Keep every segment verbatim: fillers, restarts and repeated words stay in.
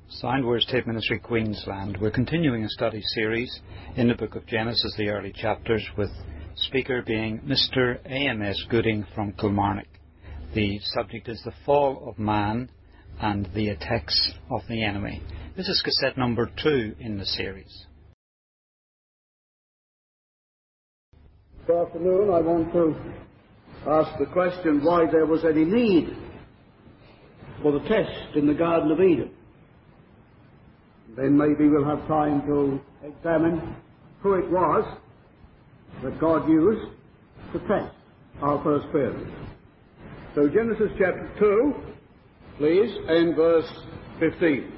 Soundwords Tape Ministry, Queensland. We're continuing a study series in the book of Genesis, the early chapters, with speaker being Mister A M S Gooding from Kilmarnock. The subject is the fall of man and the attacks of the enemy. This is cassette number two in the series. This afternoon I want to ask the question why there was any need for the test in the Garden of Eden. Then maybe we'll have time to examine who it was that God used to test our first parents. So Genesis chapter two, please, and verse fifteen.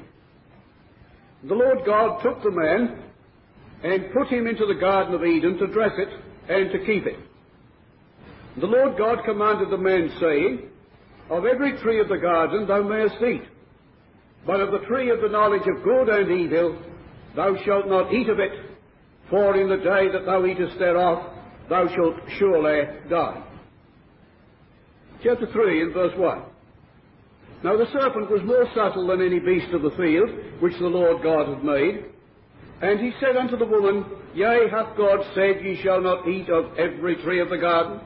The Lord God took the man and put him into the Garden of Eden to dress it and to keep it. The Lord God commanded the man, saying, Of every tree of the garden thou mayest eat, but of the tree of the knowledge of good and evil thou shalt not eat of it, for in the day that thou eatest thereof thou shalt surely die. Chapter three and verse one. Now the serpent was more subtle than any beast of the field which the Lord God had made. And he said unto the woman, Yea, hath God said, Ye shall not eat of every tree of the garden?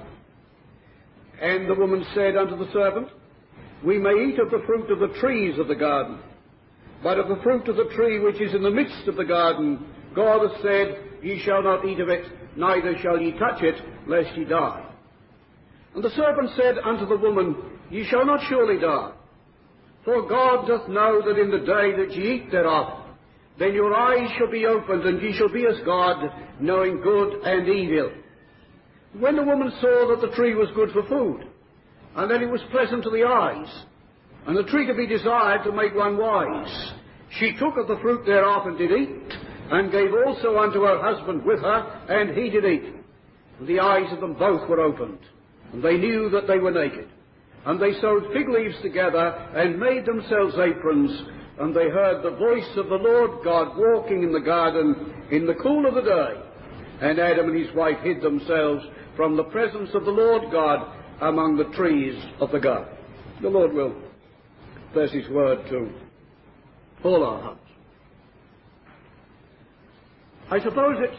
And the woman said unto the serpent, We may eat of the fruit of the trees of the garden, but of the fruit of the tree which is in the midst of the garden, God hath said, Ye shall not eat of it, neither shall ye touch it, lest ye die. And the serpent said unto the woman, Ye shall not surely die, for God doth know that in the day that ye eat thereof, then your eyes shall be opened, and ye shall be as God, knowing good and evil. When the woman saw that the tree was good for food, and that it was pleasant to the eyes, and the tree to be desired to make one wise, she took of the fruit thereof and did eat, and gave also unto her husband with her, and he did eat. And the eyes of them both were opened, and they knew that they were naked. And they sewed fig leaves together, and made themselves aprons, and they heard the voice of the Lord God walking in the garden in the cool of the day. And Adam and his wife hid themselves from the presence of the Lord God among the trees of the garden. The Lord will bless his word to all our hearts. I suppose it's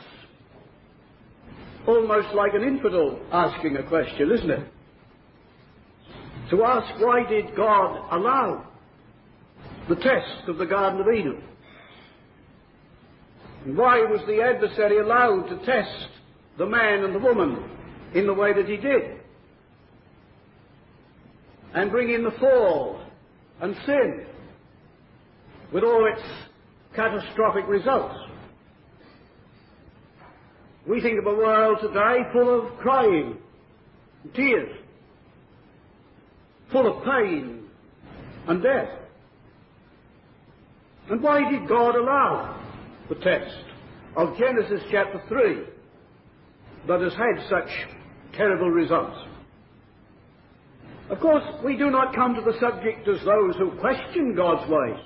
almost like an infidel asking a question, isn't it? To ask, why did God allow the test of the Garden of Eden? And why was the adversary allowed to test the man and the woman in the way that he did, and bring in the fall and sin with all its catastrophic results? We think of a world today full of crying, and tears, full of pain and death. And why did God allow the test of Genesis chapter three that has had such terrible results? Of course, we do not come to the subject as those who question God's ways.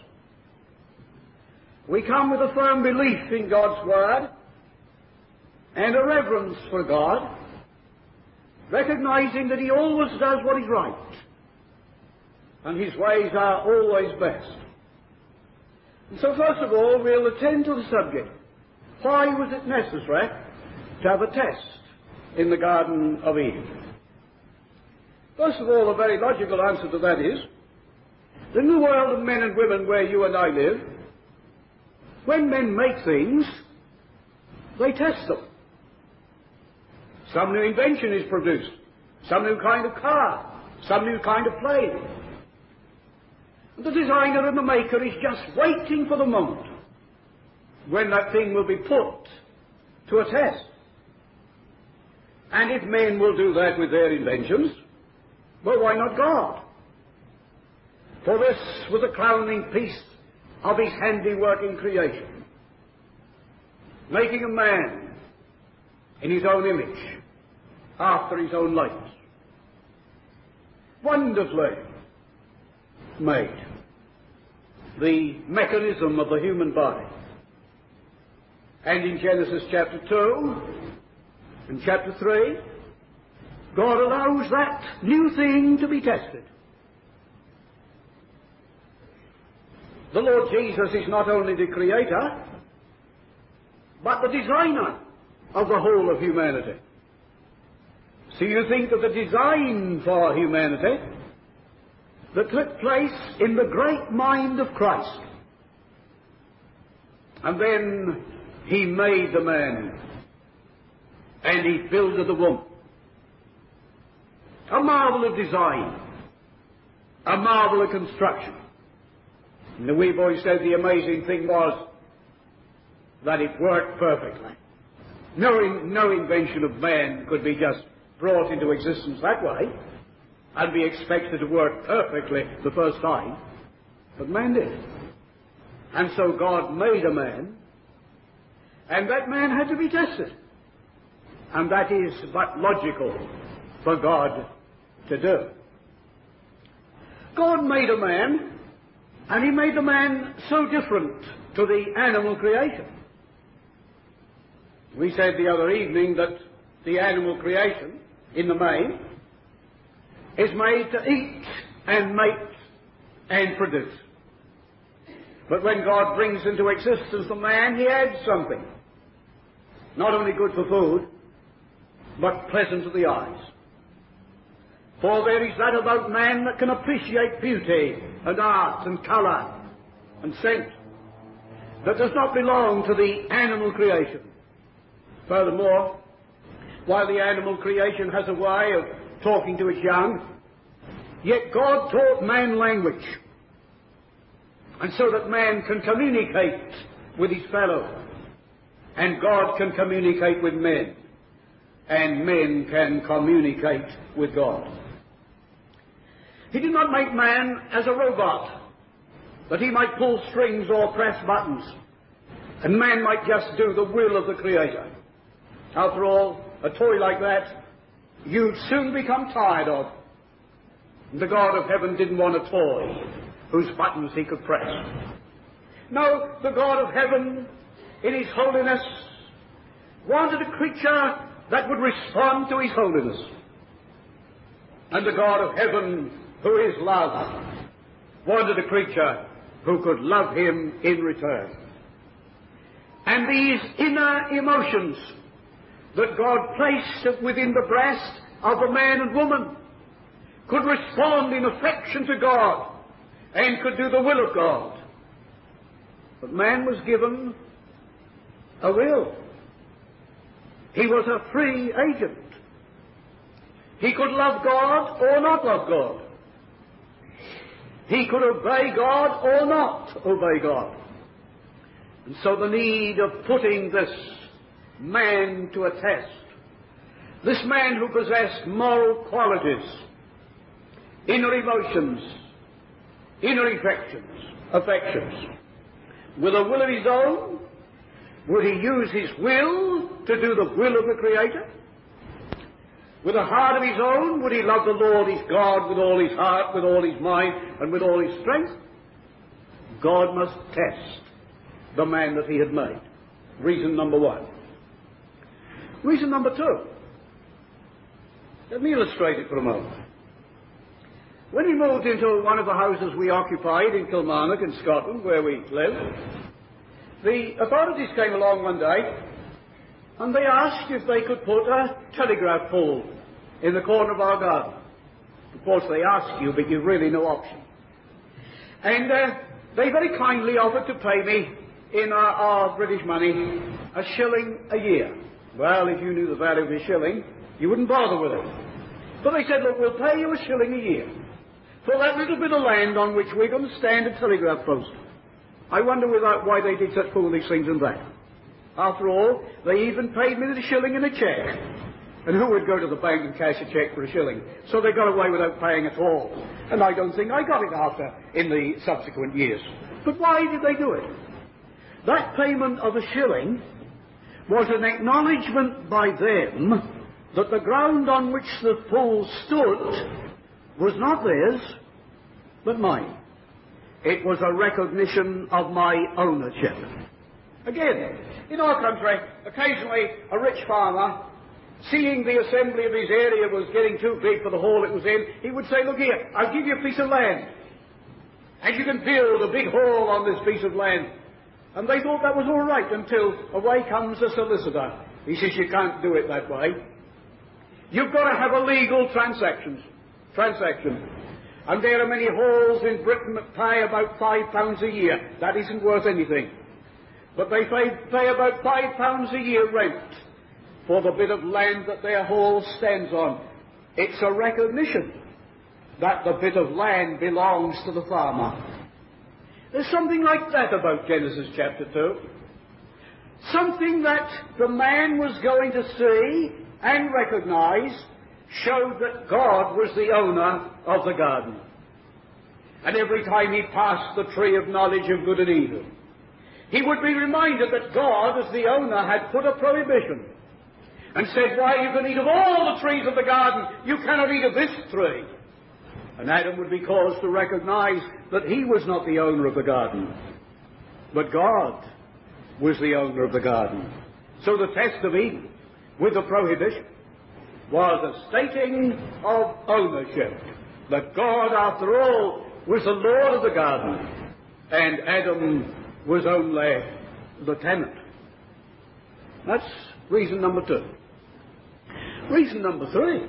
We come with a firm belief in God's word and a reverence for God, recognizing that he always does what is right, and his ways are always best. And so first of all, we'll attend to the subject. Why was it necessary to have a test in the Garden of Eden? First of all, a very logical answer to that is, in the world of men and women where you and I live, when men make things, they test them. Some new invention is produced, some new kind of car, some new kind of plane. And the designer and the maker is just waiting for the moment when that thing will be put to a test. And if men will do that with their inventions, well, why not God? For this was the crowning piece of his handiwork in creation, making a man in his own image, after his own likeness. Wonderfully made. The mechanism of the human body. And in Genesis chapter two and chapter three, God allows that new thing to be tested. the Lord Jesus is not only the creator, but the designer of the whole of humanity. So you think of the design for humanity that took place in the great mind of Christ. And then he made the man, and he builded the woman. A marvel of design, a marvel of construction. And the wee boy said the amazing thing was that it worked perfectly. No, in, no invention of man could be just brought into existence that way and be expected to work perfectly the first time. But man did. And so God made a man, and that man had to be tested. And that is but logical for God to do. God made a man, and he made the man so different to the animal creation. We said the other evening that the animal creation, in the main, is made to eat and mate and produce. But when God brings into existence the man, he adds something. Not only good for food, but pleasant to the eyes. For there is that about man that can appreciate beauty and art and colour and scent that does not belong to the animal creation. Furthermore, while the animal creation has a way of talking to its young, yet God taught man language, and so that man can communicate with his fellow, and God can communicate with men, and men can communicate with God. He did not make man as a robot, that he might pull strings or press buttons, and man might just do the will of the Creator. After all, a toy like that, you'd soon become tired of. The God of heaven didn't want a toy whose buttons he could press. No, the God of heaven, in his holiness, wanted a creature that would respond to his holiness. And the God of heaven, who is love, wanted a creature who could love him in return. And these inner emotions that God placed within the breast of a man and woman could respond in affection to God and could do the will of God. But man was given a will. He was a free agent. He could love God or not love God. He could obey God or not obey God. And so the need of putting this man to a test, this man who possessed moral qualities, inner emotions, inner affections, affections, with a will of his own, would he use his will to do the will of the Creator? With a heart of his own, would he love the Lord his God with all his heart, with all his mind, and with all his strength? God must test the man that he had made. Reason number one. Reason number two. Let me illustrate it for a moment. When we moved into one of the houses we occupied in Kilmarnock in Scotland, where we lived, the authorities came along one day and they asked if they could put a telegraph pole in the corner of our garden. Of course they ask you, but you've really no option. And uh, they very kindly offered to pay me in our, our British money a shilling a year. Well, if you knew the value of a shilling, you wouldn't bother with it. But they said, look, we'll pay you a shilling a year for that little bit of land on which we're going to stand a telegraph post. I wonder without why they did such foolish things in that. After all, they even paid me the shilling in a cheque. And who would go to the bank and cash a cheque for a shilling? So they got away without paying at all. And I don't think I got it after in the subsequent years. But why did they do it? That payment of a shilling was an acknowledgement by them that the ground on which the pool stood was not theirs, but mine. It was a recognition of my ownership. Again, in our country, occasionally a rich farmer, seeing the assembly of his area was getting too big for the hole it was in, he would say, look here, I'll give you a piece of land. and you can build a big hall on this piece of land. And they thought that was all right until away comes a solicitor. He says, you can't do it that way. You've got to have a legal transaction. transaction. And there are many halls in Britain that pay about five pounds a year. That isn't worth anything. But they pay, pay about five pounds a year rent for the bit of land that their hall stands on. It's a recognition that the bit of land belongs to the farmer. There's something like that about Genesis chapter two. Something that the man was going to see and recognize showed that God was the owner of the garden. And every time he passed the tree of knowledge of good and evil, he would be reminded that God, as the owner, had put a prohibition and said, why, you can eat of all the trees of the garden, you cannot eat of this tree. And Adam would be caused to recognize that he was not the owner of the garden, but God was the owner of the garden. So the test of Eden, with the prohibition, was a stating of ownership, that God, after all, was the Lord of the garden, and Adam was only the tenant. That's reason number two. Reason number three.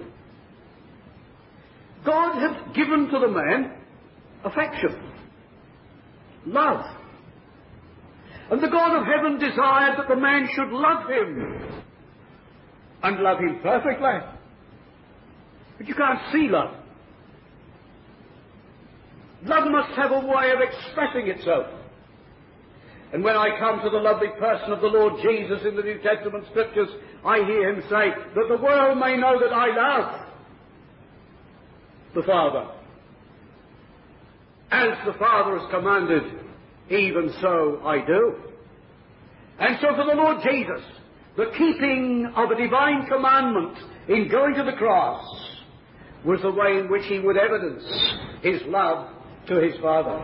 God had given to the man affection, love. And the God of heaven desired that the man should love him, and love him perfectly. But you can't see love. Love must have a way of expressing itself. And when I come to the lovely person of the Lord Jesus in the New Testament Scriptures, I hear him say that the world may know that I love the Father. As the Father has commanded, even so I do. And so for the Lord Jesus, the keeping of a divine commandment in going to the cross was the way in which he would evidence his love to his Father.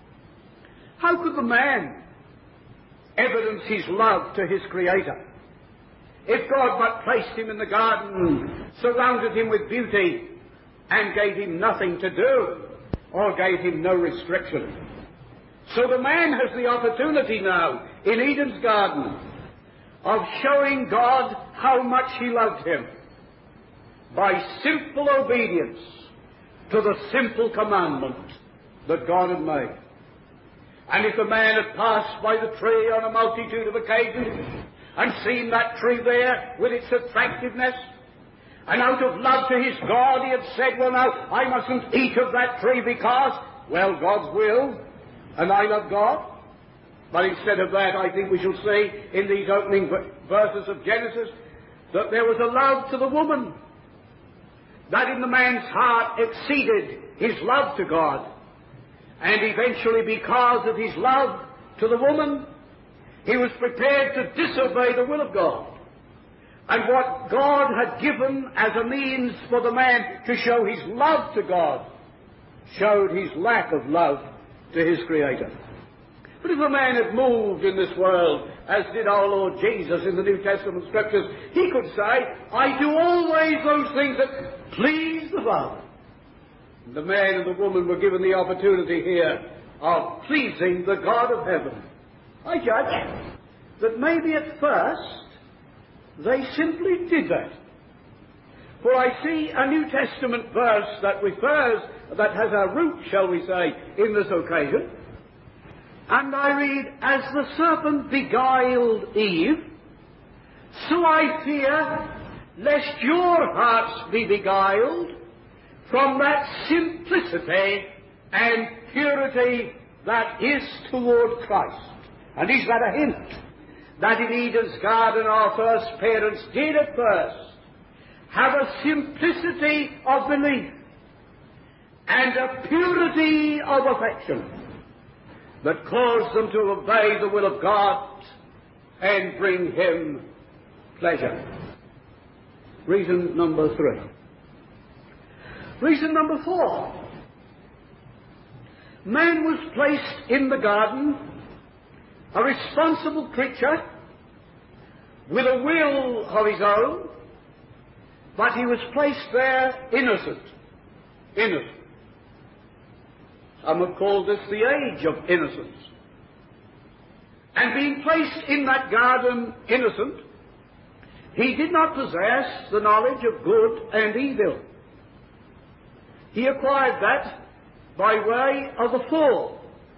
How could the man evidence his love to his Creator if God but placed him in the garden, surrounded him with beauty, and gave him nothing to do, or gave him no restriction? So the man has the opportunity now in Eden's garden of showing God how much he loved him by simple obedience to the simple commandment that God had made. And if the man had passed by the tree on a multitude of occasions and seen that tree there with its attractiveness, and out of love to his God he had said, well now, I mustn't eat of that tree because, well, God's will, and I love God. But instead of that, I think we shall see in these opening verses of Genesis that there was a love to the woman that in the man's heart exceeded his love to God. And eventually, because of his love to the woman, he was prepared to disobey the will of God. And what God had given as a means for the man to show his love to God showed his lack of love to his Creator. But if a man had moved in this world, as did our Lord Jesus in the New Testament Scriptures, he could say, I do always those things that please the Father. And the man and the woman were given the opportunity here of pleasing the God of heaven. I judge that maybe at first they simply did that. For I see a New Testament verse that refers, that has a root, shall we say, in this occasion. And I read, as the serpent beguiled Eve, so I fear lest your hearts be beguiled from that simplicity and purity that is toward Christ. And is that a hint that in Eden's garden our first parents did at first have a simplicity of belief and a purity of affection that caused them to obey the will of God and bring Him pleasure? Reason number three. Reason number four. Man was placed in the garden, a responsible creature, with a will of his own, but he was placed there innocent. Innocent. Some have called this the age of innocence. And being placed in that garden innocent, he did not possess the knowledge of good and evil. He acquired that by way of the fall.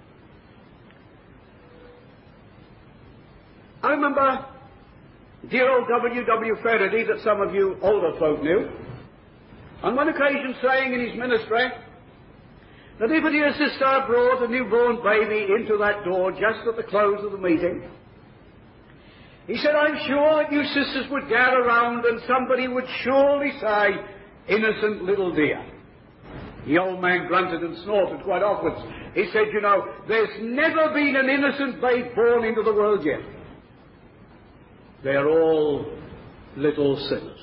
I remember dear old W W Faraday, that some of you older folk knew, on one occasion saying in his ministry that if a dear sister brought a newborn baby into that door just at the close of the meeting, he said, I'm sure that you sisters would gather round and somebody would surely say, innocent little dear. The old man grunted and snorted quite often. He said, you know, there's never been an innocent babe born into the world yet. They're all little sinners.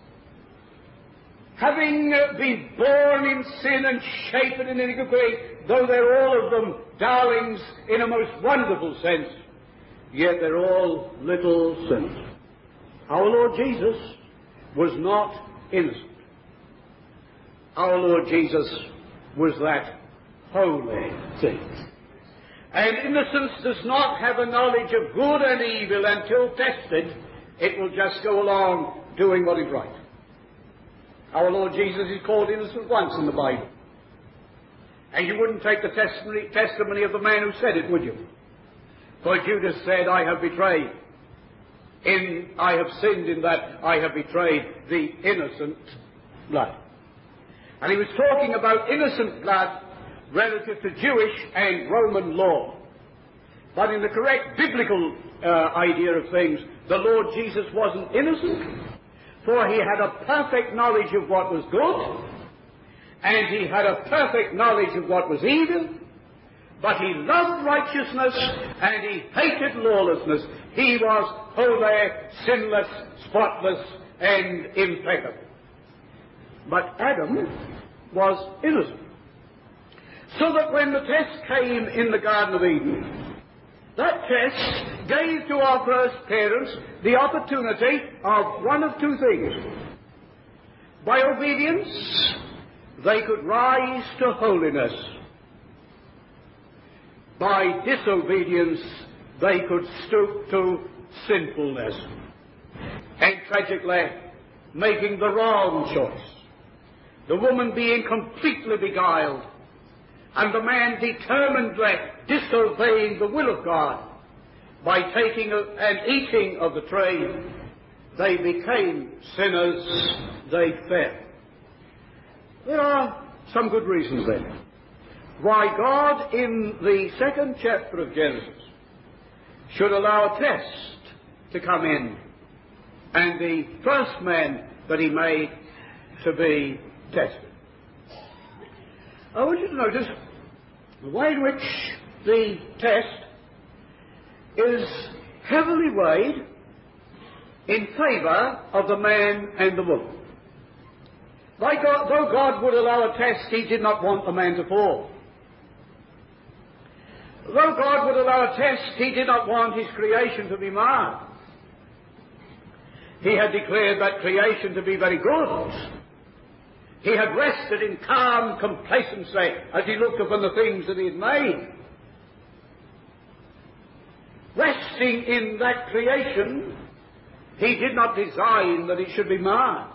Having uh, been born in sin and shapen in iniquity, though they're all of them darlings in a most wonderful sense, yet they're all little sinners. Our Lord Jesus was not innocent. Our Lord Jesus was that holy thing. And innocence does not have a knowledge of good and evil until tested. It will just go along doing what is right. Our Lord Jesus is called innocent once in the Bible. And you wouldn't take the testimony, testimony of the man who said it, would you? For Judas said, I have betrayed. In, I have sinned in that I have betrayed the innocent blood. And he was talking about innocent blood relative to Jewish and Roman law. But in the correct biblical uh, idea of things, the Lord Jesus wasn't innocent, for he had a perfect knowledge of what was good, and he had a perfect knowledge of what was evil, but he loved righteousness and he hated lawlessness. He was holy, sinless, spotless, and impeccable. But Adam was innocent. So that when the test came in the Garden of Eden, that test gave to our first parents the opportunity of one of two things. By obedience, they could rise to holiness. By disobedience, they could stoop to sinfulness. And tragically, making the wrong choice. The woman being completely beguiled, and the man determinedly disobeying the will of God by taking and eating of the tree, they became sinners, they fell. There are some good reasons then why God in the second chapter of Genesis should allow a test to come in and the first man that he made to be tested. I want you to notice the way in which the test is heavily weighed in favour of the man and the woman. By God, though God would allow a test, he did not want the man to fall. Though God would allow a test, he did not want his creation to be marred. He had declared that creation to be very good. He had rested in calm complacency as he looked upon the things that he had made. Resting in that creation, he did not design that it should be marred.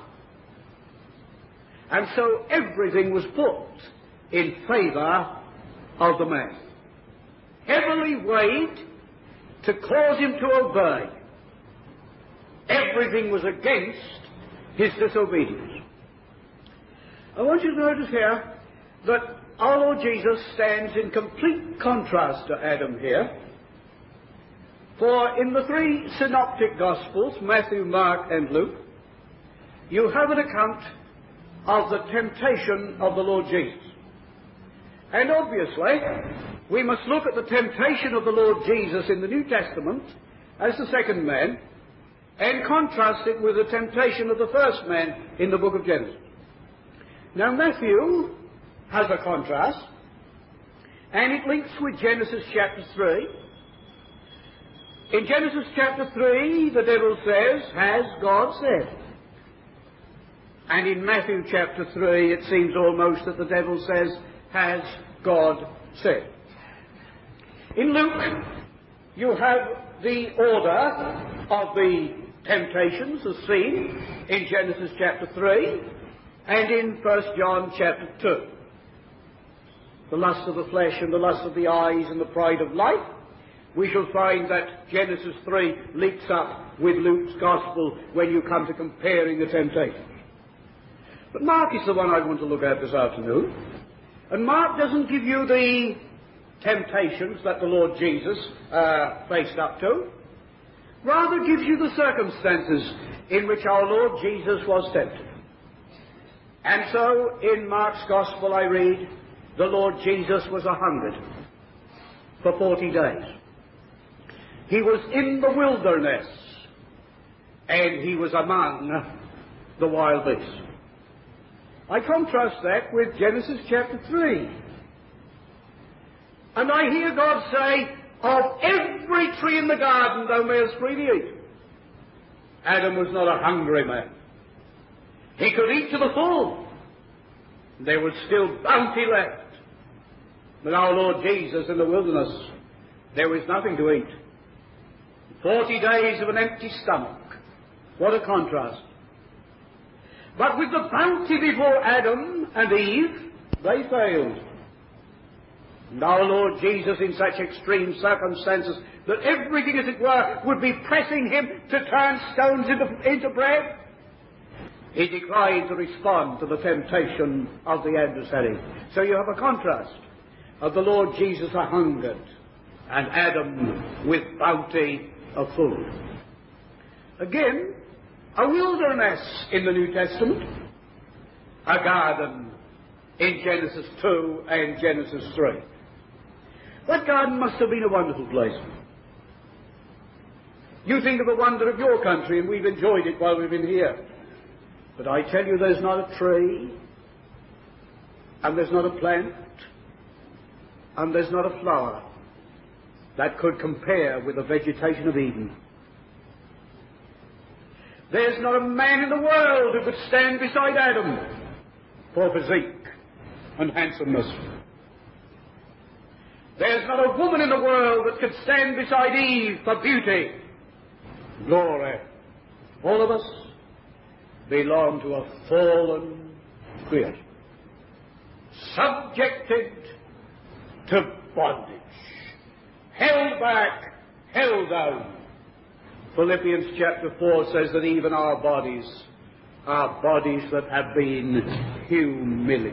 And so everything was put in favour of the man. Heavily weighed to cause him to obey. Everything was against his disobedience. I want you to notice here that our Lord Jesus stands in complete contrast to Adam here. For in the three synoptic Gospels, Matthew, Mark, and Luke, you have an account of the temptation of the Lord Jesus. And obviously, we must look at the temptation of the Lord Jesus in the New Testament as the second man and contrast it with the temptation of the first man in the book of Genesis. Now, Matthew has a contrast, and it links with Genesis chapter three. In Genesis chapter three, the devil says, has God said? And in Matthew chapter three, it seems almost that the devil says, has God said? In Luke, you have the order of the temptations as seen in Genesis chapter three and in First John chapter two. The lust of the flesh and the lust of the eyes and the pride of life. We shall find that Genesis three links up with Luke's Gospel when you come to comparing the temptations. But Mark is the one I want to look at this afternoon. And Mark doesn't give you the temptations that the Lord Jesus uh, faced up to. Rather gives you the circumstances in which our Lord Jesus was tempted. And so in Mark's Gospel I read, the Lord Jesus was a hungered for forty days. He was in the wilderness, and he was among the wild beasts. I contrast that with Genesis chapter three. And I hear God say, of every tree in the garden thou mayest freely eat. Adam was not a hungry man. He could eat to the full. There was still bounty left. But our Lord Jesus in the wilderness, there was nothing to eat. Forty days of an empty stomach. What a contrast. But with the bounty before Adam and Eve, they failed. And our Lord Jesus, in such extreme circumstances, that everything, as it were, would be pressing him to turn stones into, into bread, he declined to respond to the temptation of the adversary. So you have a contrast of the Lord Jesus a hungered, and Adam with bounty of food. Again, a wilderness in the New Testament, a garden in Genesis two and Genesis three. That garden must have been a wonderful place. You think of the wonder of your country, and we've enjoyed it while we've been here. But I tell you, there's not a tree, and there's not a plant, and there's not a flower that could compare with the vegetation of Eden. There's not a man in the world who could stand beside Adam for physique and handsomeness. There's not a woman in the world that could stand beside Eve for beauty, glory. All of us belong to a fallen creation, subjected to bondage, held back, held down. Philippians chapter four says that even our bodies are bodies that have been humiliated.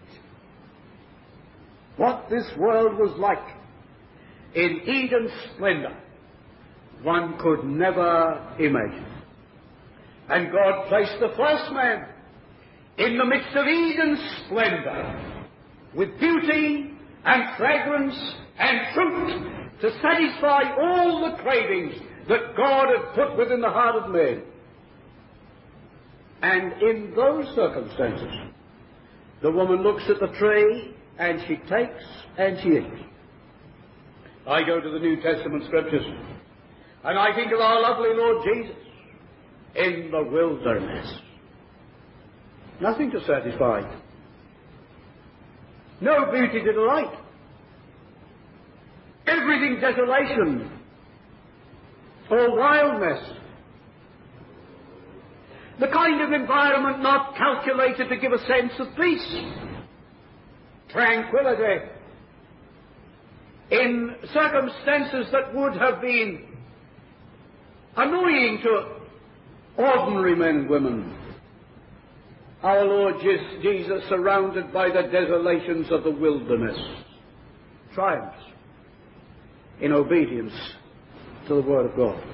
What this world was like in Eden's splendor, one could never imagine. And God placed the first man in the midst of Eden's splendor, with beauty and fragrance and fruit, to satisfy all the cravings that God had put within the heart of man. And in those circumstances, the woman looks at the tree, and she takes and she eats. I go to the New Testament Scriptures, and I think of our lovely Lord Jesus in the wilderness. Nothing to satisfy. No beauty to delight. Everything desolation or wildness. The kind of environment not calculated to give a sense of peace, tranquility, in circumstances that would have been annoying to ordinary men and women. Our Lord Jesus, surrounded by the desolations of the wilderness, triumphs in obedience to the Word of God.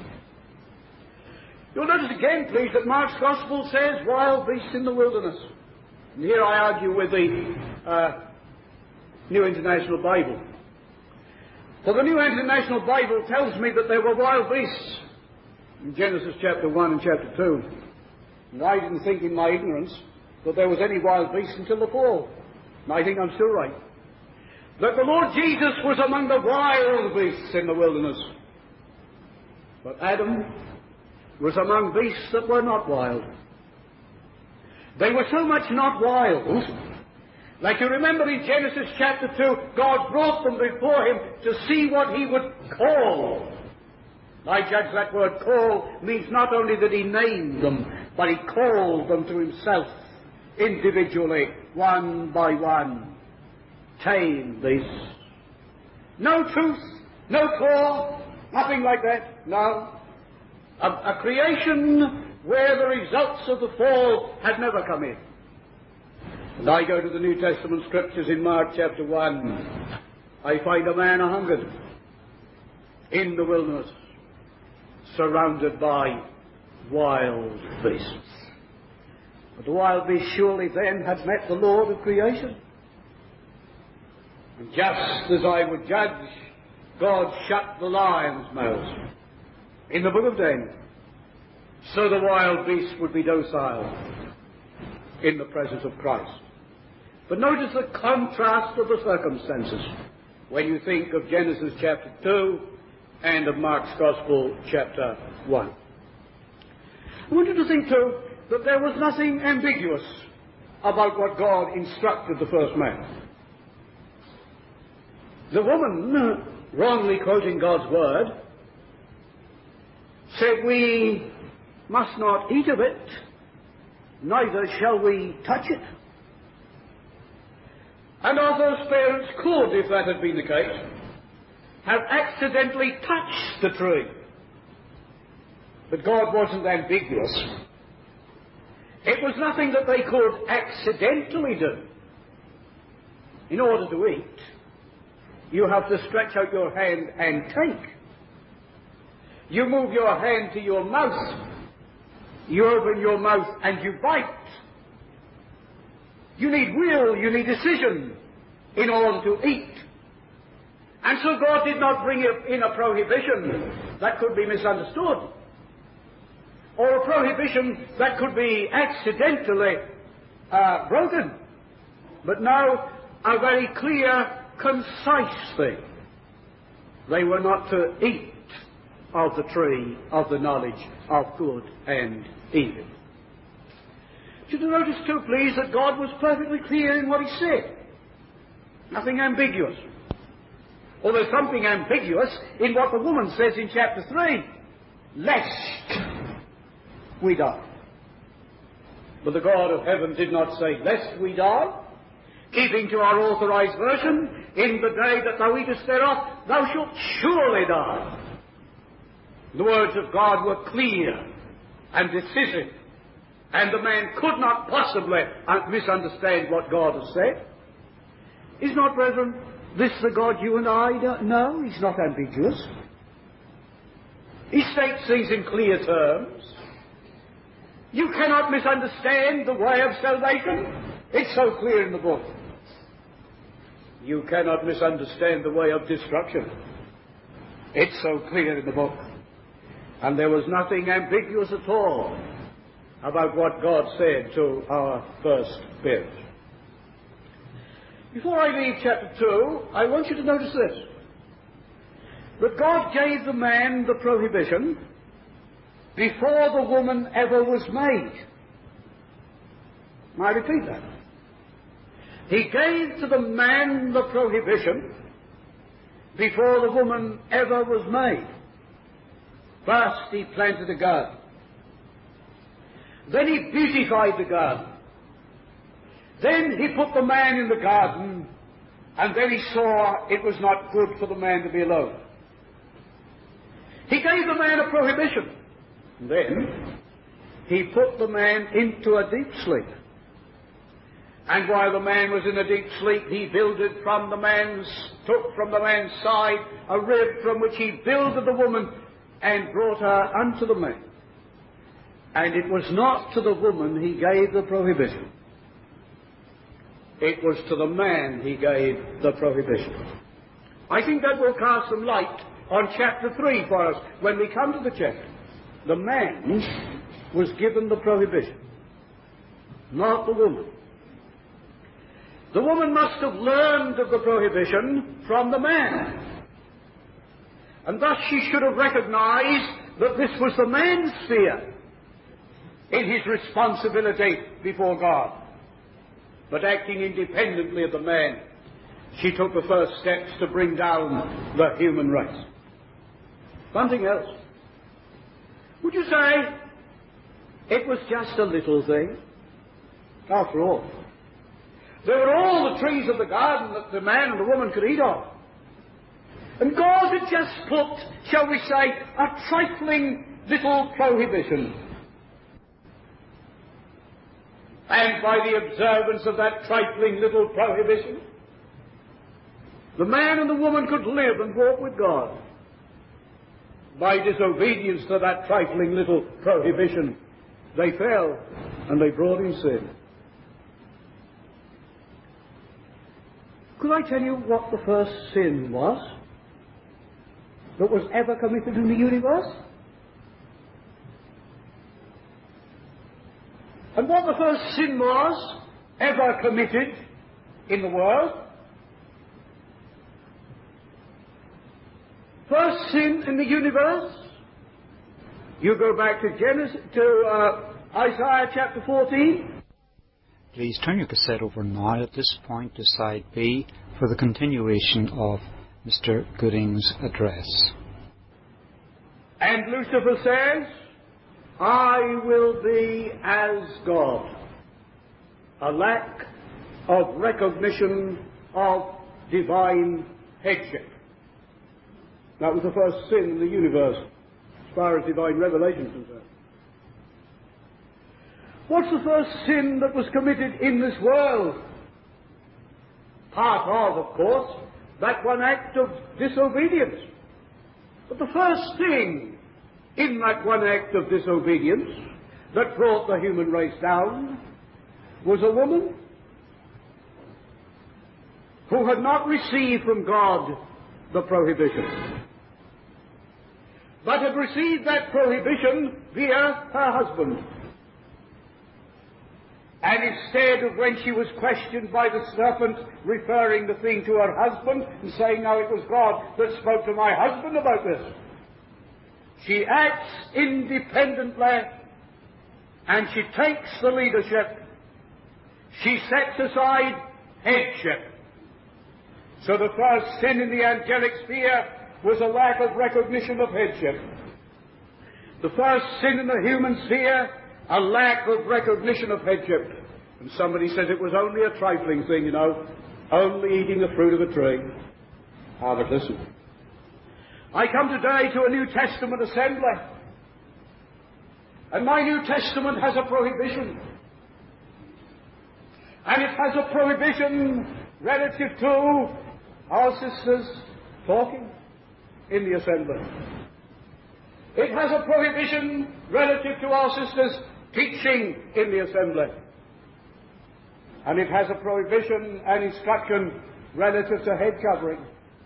You'll notice again, please, that Mark's Gospel says wild beasts in the wilderness. And here I argue with the uh, New International Bible. For the New International Bible tells me that there were wild beasts in Genesis chapter one and chapter two. And I didn't think in my ignorance that there was any wild beast until the fall. And I think I'm still right. That the Lord Jesus was among the wild beasts in the wilderness. But Adam was among beasts that were not wild. They were so much not wild Like you remember in Genesis chapter two, God brought them before him to see what he would call. I judge that word call means not only that he named them, but he called them to himself individually, one by one. Tame this. No truth, no claw, nothing like that, no. A, a creation where the results of the fall had never come in. And I go to the New Testament scriptures in Mark chapter one. I find a man a hungered in the wilderness, surrounded by wild beasts. But the wild beasts surely then had met the Lord of creation. And just as I would judge, God shut the lions' mouths in the book of Daniel, so the wild beasts would be docile in the presence of Christ. But notice the contrast of the circumstances when you think of Genesis chapter two and of Mark's Gospel chapter one. I want you to think too that there was nothing ambiguous about what God instructed the first man. The woman, wrongly quoting God's word, said, "We must not eat of it, neither shall we touch it." And Arthur's parents could, if that had been the case, have accidentally touched the tree. But God wasn't ambiguous. It was nothing that they could accidentally do. In order to eat, you have to stretch out your hand and take. You move your hand to your mouth. You open your mouth and you bite. You need will, you need decision in order to eat. And so God did not bring in a prohibition that could be misunderstood, or a prohibition that could be accidentally uh, broken, but now a very clear, concise thing. They were not to eat of the tree of the knowledge of good and evil. Should you notice too, please, that God was perfectly clear in what he said. Nothing ambiguous. Or there's something ambiguous in what the woman says in chapter three. Lest we die. But the God of heaven did not say, lest we die. Keeping to our authorized version, in the day that thou eatest thereof, thou shalt surely die. The words of God were clear and decisive, and the man could not possibly misunderstand what God has said. Is not, brethren, this the God you and I don't know? He's not ambiguous. He states things in clear terms. You cannot misunderstand the way of salvation. It's so clear in the book. You cannot misunderstand the way of destruction. It's so clear in the book. And there was nothing ambiguous at all about what God said to our first parents. Before I leave chapter two, I want you to notice this. That God gave the man the prohibition before the woman ever was made. May I repeat that? He gave to the man the prohibition before the woman ever was made. First he planted a garden. Then he beautified the garden. Then he put the man in the garden, and then he saw it was not good for the man to be alone. He gave the man a prohibition. Then he put the man into a deep sleep. And while the man was in a deep sleep, he builded from the man's, took from the man's side a rib from which he builded the woman and brought her unto the man. And it was not to the woman he gave the prohibition. It was to the man he gave the prohibition. I think that will cast some light on chapter three for us when we come to the chapter. The man was given the prohibition, not the woman. The woman must have learned of the prohibition from the man. And thus she should have recognized that this was the man's sphere in his responsibility before God. but acting independently of the man, she took the first steps to bring down the human race. Something else. Would you say it was just a little thing? After all, there were all the trees of the garden that the man and the woman could eat of. And God had just put, shall we say, a trifling little prohibition. And by the observance of that trifling little prohibition, the man and the woman could live and walk with God. By disobedience to that trifling little prohibition, they fell and they brought in sin. Could I tell you what the first sin was that was ever committed in the universe? And what the first sin was ever committed in the world? First sin in the universe? You go back to Genesis, to uh, Isaiah chapter fourteen. Please turn your cassette over now at this point to side B for the continuation of Mister Gooding's address. And Lucifer says, I will be as God. A lack of recognition of divine headship. That was the first sin in the universe, as far as divine revelation is concerned. What's the first sin that was committed in this world? Part of, of course, that one act of disobedience. But the first thing in that one act of disobedience that brought the human race down was a woman who had not received from God the prohibition, but had received that prohibition via her husband. And instead of, when she was questioned by the serpent, referring the thing to her husband and saying, no, it was God that spoke to my husband about this, she acts independently and she takes the leadership. She sets aside headship. So the first sin in the angelic sphere was a lack of recognition of headship. The first sin in the human sphere, a lack of recognition of headship. And somebody says it was only a trifling thing, you know, only eating the fruit of a tree. Ah, but listen. I come today to a New Testament assembly, and my New Testament has a prohibition. And it has a prohibition relative to our sisters talking in the assembly. It has a prohibition relative to our sisters teaching in the assembly. And it has a prohibition and instruction relative to head covering.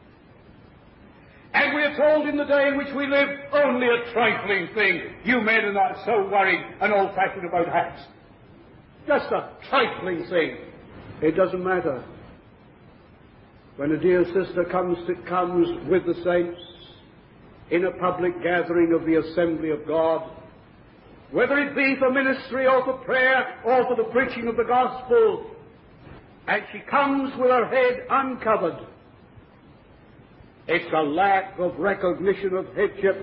And we are told in the day in which we live, only a trifling thing. You men are not so worried and old-fashioned about hats. Just a trifling thing. It doesn't matter. When a dear sister comes to, comes with the saints in a public gathering of the assembly of God, whether it be for ministry or for prayer or for the preaching of the gospel, and she comes with her head uncovered, it's a lack of recognition of headship.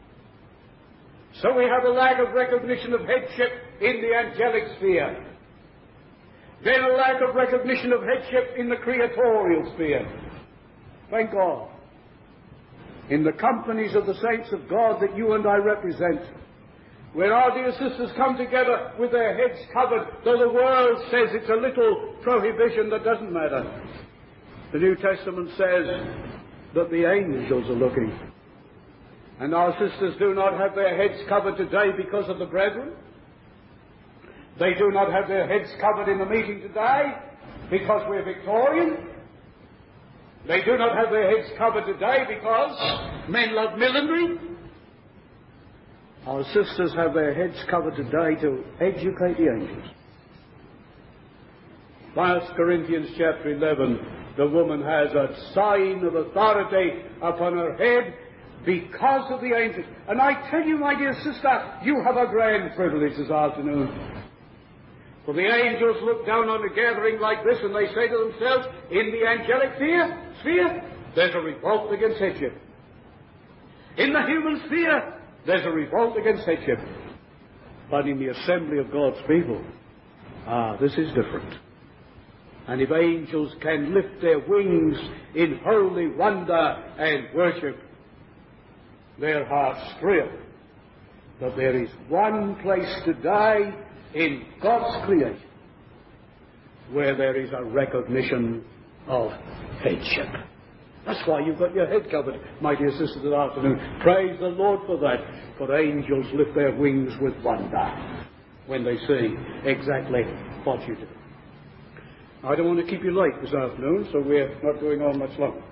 So we have a lack of recognition of headship in the angelic sphere. Then a lack of recognition of headship in the creatorial sphere. Thank God. In the companies of the saints of God that you and I represent, when our dear sisters come together with their heads covered, though the world says it's a little prohibition that doesn't matter, the New Testament says that the angels are looking. And our sisters do not have their heads covered today because of the brethren. They do not have their heads covered in the meeting today because we're Victorian. They do not have their heads covered today because men love millinery. Our sisters have their heads covered today to educate the angels. First Corinthians chapter eleven, the woman has a sign of authority upon her head because of the angels. And I tell you, my dear sister, you have a grand privilege this afternoon. For the angels look down on a gathering like this and they say to themselves, in the angelic sphere, sphere there's a revolt against headship. In the human sphere, there's a revolt against headship. But in the assembly of God's people, ah, this is different. And if angels can lift their wings in holy wonder and worship, their hearts thrill that there is one place today in God's creation where there is a recognition of headship. That's why you've got your head covered, my dear sister, this afternoon. Praise the Lord for that. For angels lift their wings with wonder when they see exactly what you do. I don't want to keep you late this afternoon, so we're not going on much longer.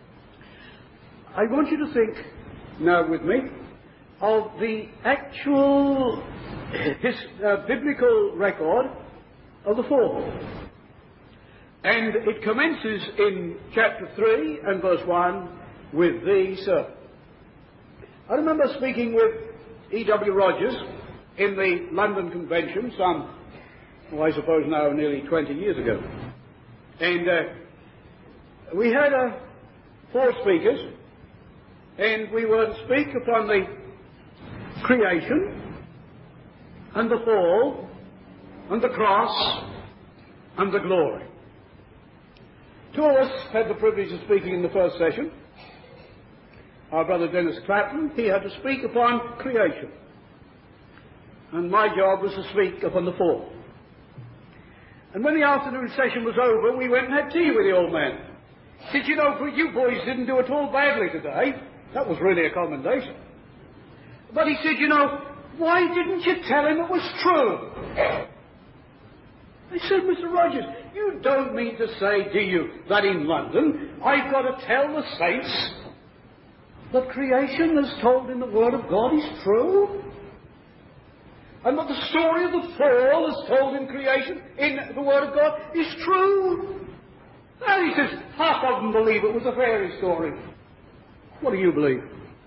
I want you to think now with me of the actual his, uh, biblical record of the fall. And it commences in chapter three and verse one with the serpent. I remember speaking with E W Rogers in the London Convention some, well, I suppose now nearly twenty years ago. And uh, we had uh, four speakers, and we were to speak upon the creation and the fall and the cross and the glory. Two of us had the privilege of speaking in the first session. Our brother Dennis Clapton, he had to speak upon creation. And my job was to speak upon the fall. And when the afternoon session was over, we went and had tea with the old man. He said, you know, you boys didn't do it all badly today. That was really a commendation. But he said, you know, why didn't you tell him it was true? I said, Mister Rogers, you don't mean to say, do you, that in London I've got to tell the saints that creation as told in the Word of God is true? And that the story of the fall as told in creation in the Word of God is true? And he says, half of them believe it was a fairy story. What do you believe?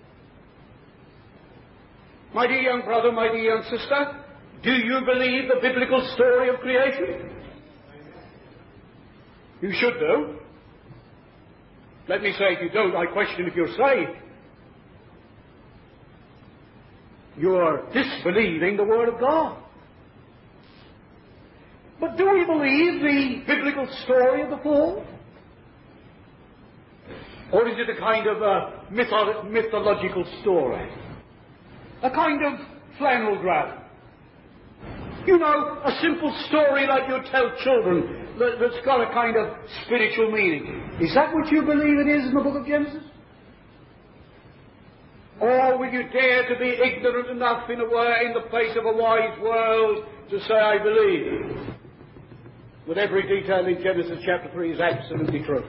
My dear young brother, my dear young sister, do you believe the biblical story of creation? You should do. Let me say, if you don't, I question if you're saved. You're disbelieving the Word of God. But do we believe the biblical story of the fall? Or is it a kind of a mytho- mythological story? A kind of flannel graph? You know, a simple story like you tell children that, that's got a kind of spiritual meaning. Is that what you believe it is in the book of Genesis? Or will you dare to be ignorant enough in a way, in the face of a wise world, to say, I believe that every detail in Genesis chapter three is absolutely true?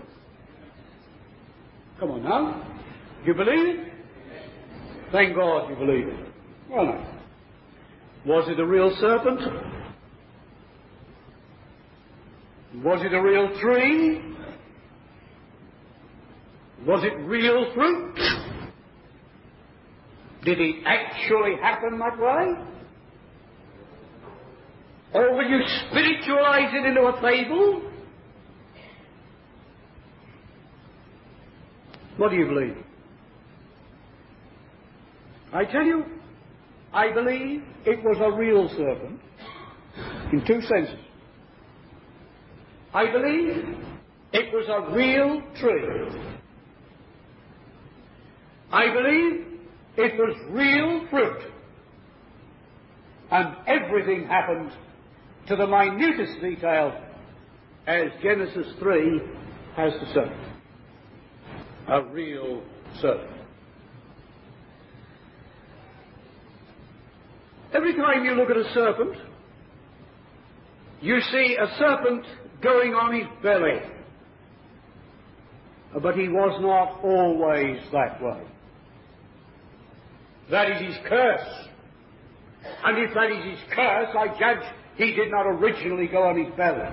Come on now. You believe it? Thank God you believe it. Well, now, was it a real serpent? Was it a real tree? Was it real fruit? Did it actually happen that way? Or will you spiritualize it into a fable? What do you believe? I tell you, I believe it was a real serpent in two senses. I believe it was a real tree. I believe it was real fruit. And everything happened to the minutest detail as Genesis three has to say. A real serpent. Every time you look at a serpent, you see a serpent going on his belly. But he was not always that way. That is his curse. And if that is his curse, I judge he did not originally go on his belly.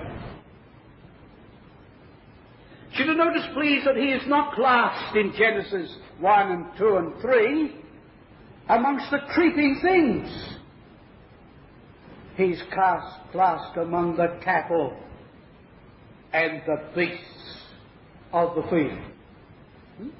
Should you notice, please, that he is not classed in Genesis one and two and three amongst the creeping things. he's cast last among the cattle and the beasts of the field. Hmm?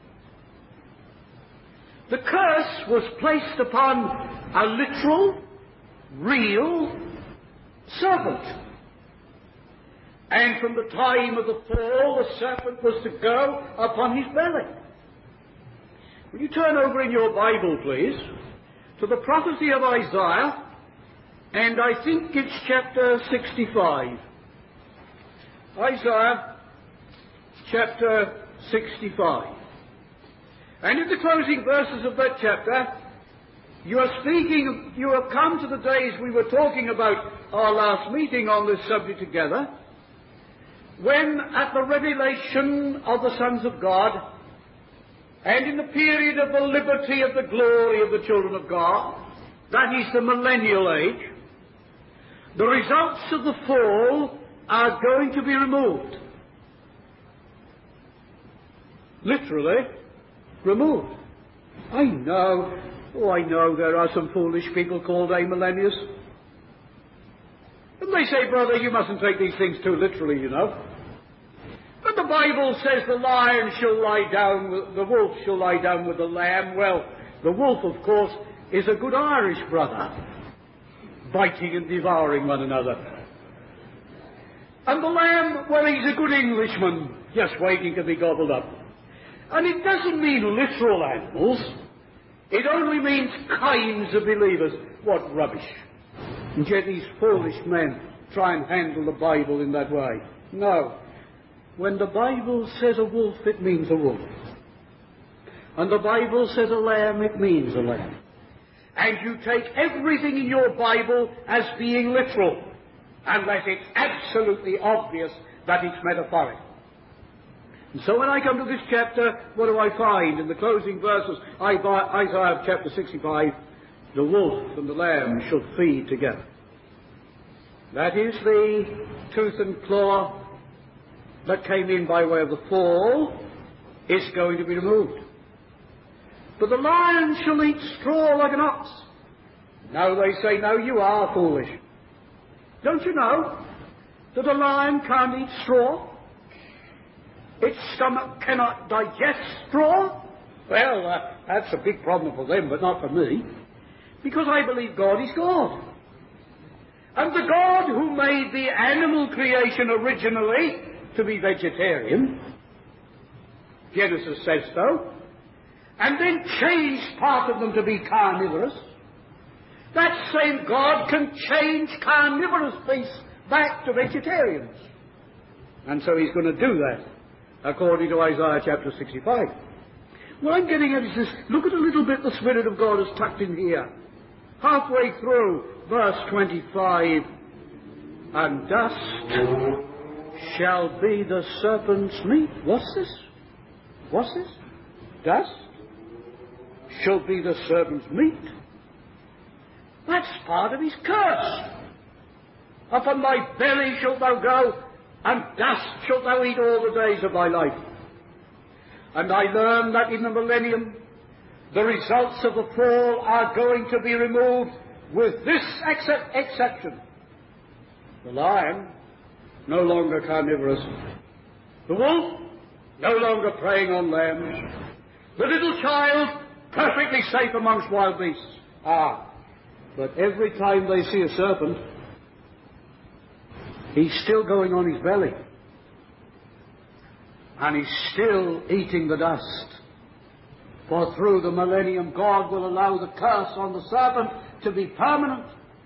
The curse was placed upon a literal, real serpent. And from the time of the fall, the serpent was to go upon his belly. Will you turn over in your Bible, please, to the prophecy of Isaiah, and I think it's chapter sixty-five. Isaiah chapter sixty-five. And in the closing verses of that chapter, you are speaking, you have come to the days we were talking about our last meeting on this subject together, when at the revelation of the sons of God, and in the period of the liberty of the glory of the children of God, that is the millennial age, the results of the fall are going to be removed. Literally, removed. I know, oh I know there are some foolish people called amillennials. And they say, brother, you mustn't take these things too literally, you know. But the Bible says the lion shall lie down, with, the wolf shall lie down with the lamb. Well, the wolf, of course, is a good Irish brother, biting and devouring one another. And the lamb, well, he's a good Englishman, just waiting to be gobbled up. And it doesn't mean literal animals. It only means kinds of believers. What rubbish. And yet these foolish men try and handle the Bible in that way. No. When the Bible says a wolf, it means a wolf. And the Bible says a lamb, it means a lamb. And you take everything in your Bible as being literal, unless it's absolutely obvious that it's metaphoric. And so when I come to this chapter, what do I find? In the closing verses, Isaiah chapter sixty-five, the wolf and the lamb shall feed together. That is the tooth and claw that came in by way of the fall is going to be removed. But the lion shall eat straw like an ox. Now they say, no, you are foolish. Don't you know that a lion can't eat straw? Its stomach cannot digest straw? Well, uh, that's a big problem for them, but not for me. Because I believe God is God. And the God who made the animal creation originally to be vegetarian, Genesis says so, and then changed part of them to be carnivorous, that same God can change carnivorous beasts back to vegetarians. And so he's going to do that, according to Isaiah chapter sixty-five. What I'm getting at is this, look at a little bit the Spirit of God is tucked in here. Halfway through verse twenty-five, and dust shall be the serpent's meat. What's this? What's this? Dust shall be the serpent's meat. That's part of his curse. Upon thy belly shalt thou go, and dust shalt thou eat all the days of thy life. And I learn that in the millennium, the results of the fall are going to be removed with this ex- exception. The lion, no longer carnivorous. The wolf, no longer preying on lambs. The little child, perfectly safe amongst wild beasts. Ah, but every time they see a serpent, he's still going on his belly. And he's still eating the dust. For through the millennium, God will allow the curse on the serpent to be permanent,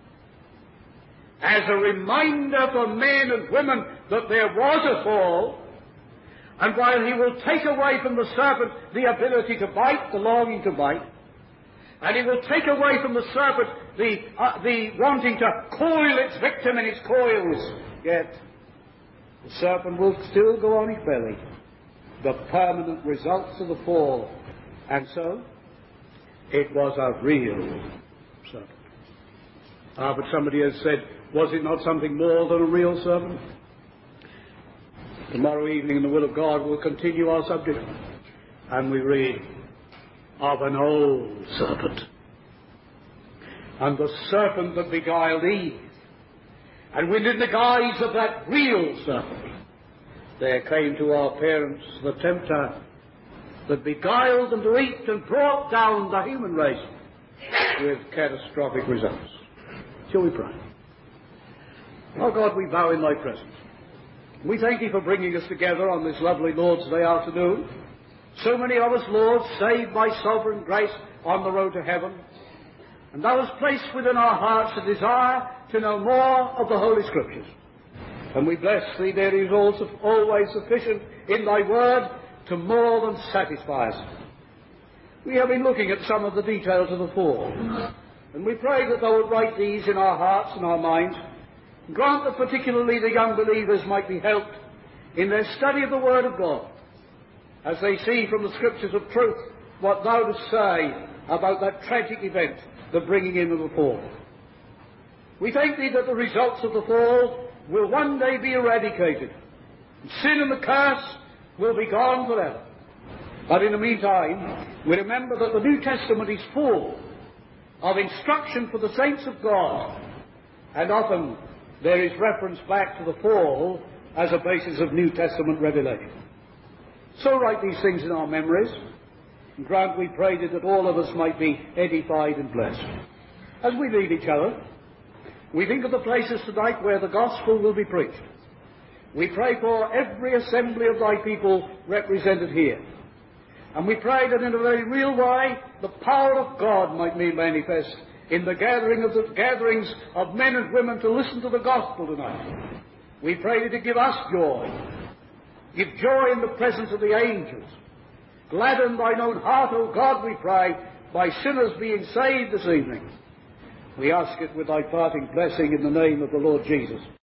as a reminder for men and women that there was a fall, and while he will take away from the serpent the ability to bite, the longing to bite, and he will take away from the serpent the, uh, the wanting to coil its victim in its coils, yet the serpent will still go on his belly, the permanent results of the fall. And so, it was a real serpent. Ah, but somebody has said, was it not something more than a real serpent? Tomorrow evening in the will of God we'll continue our subject, and we read of an old serpent. And the serpent that beguiled Eve And when in the guise of that real serpent, there came to our parents the tempter that beguiled and reaped and brought down the human race with catastrophic results. Shall we pray? Oh God, we bow in thy presence. We thank thee for bringing us together on this lovely Lord's Day afternoon. So many of us, Lord, saved by sovereign grace on the road to heaven. And thou hast placed within our hearts a desire to know more of the Holy Scriptures. And we bless thee, there is also always sufficient in thy word to more than satisfy us. We have been looking at some of the details of the fall. And we pray that thou would write these in our hearts and our minds. Grant that particularly the young believers might be helped in their study of the Word of God, as they see from the Scriptures of truth what thou dost say about that tragic event, the bringing in of the fall. We thank thee that the results of the fall will one day be eradicated. Sin and the curse will be gone forever. But in the meantime, we remember that the New Testament is full of instruction for the saints of God, and often there is reference back to the fall as a basis of New Testament revelation. So write these things in our memories, and grant, we pray, that all of us might be edified and blessed. As we leave each other, we think of the places tonight where the gospel will be preached. We pray for every assembly of thy people represented here. And we pray that in a very real way the power of God might be manifest in the gathering of the gatherings of men and women to listen to the gospel tonight. We pray thee to give us joy. Give joy in the presence of the angels. Gladden thine own heart, O God, we pray, by sinners being saved this evening. We ask it with thy parting blessing in the name of the Lord Jesus.